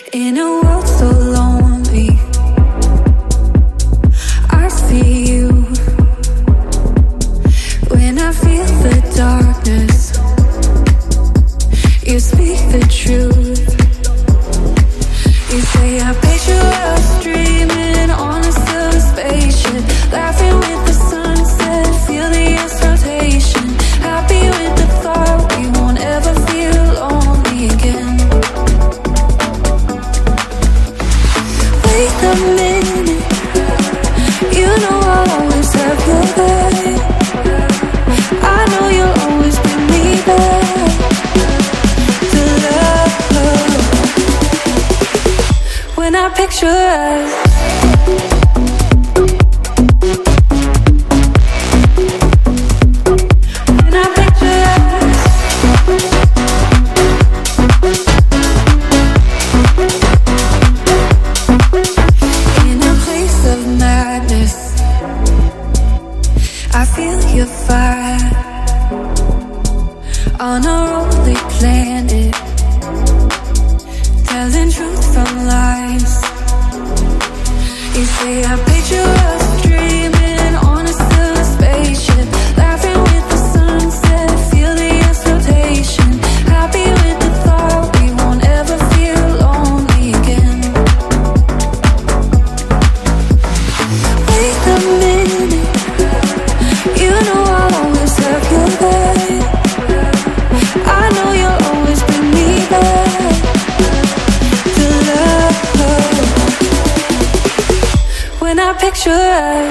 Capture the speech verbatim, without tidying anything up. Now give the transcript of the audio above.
In a world so lonely, I see you. When I feel the darkness, you speak the truth. You say I picture us dreaming on a silver spaceship, laughing with the sunset, feel the earth's rotation, happy with the thought we won't ever feel lonely again. Wait a minute, you know I'll always have your back. I know you'll always bring me back to love. When I picture us, when I picture us, in a place of madness, I feel your fire on a rolling planet, telling truth from lies. You say I picture us dreaming on a silver spaceship, laughing with the sunset, feel the earth's rotation, happy with the thought we won't ever feel lonely again. Wait a minute, you know I'll always have your back. I know you'll always bring me back to love. When I picture us,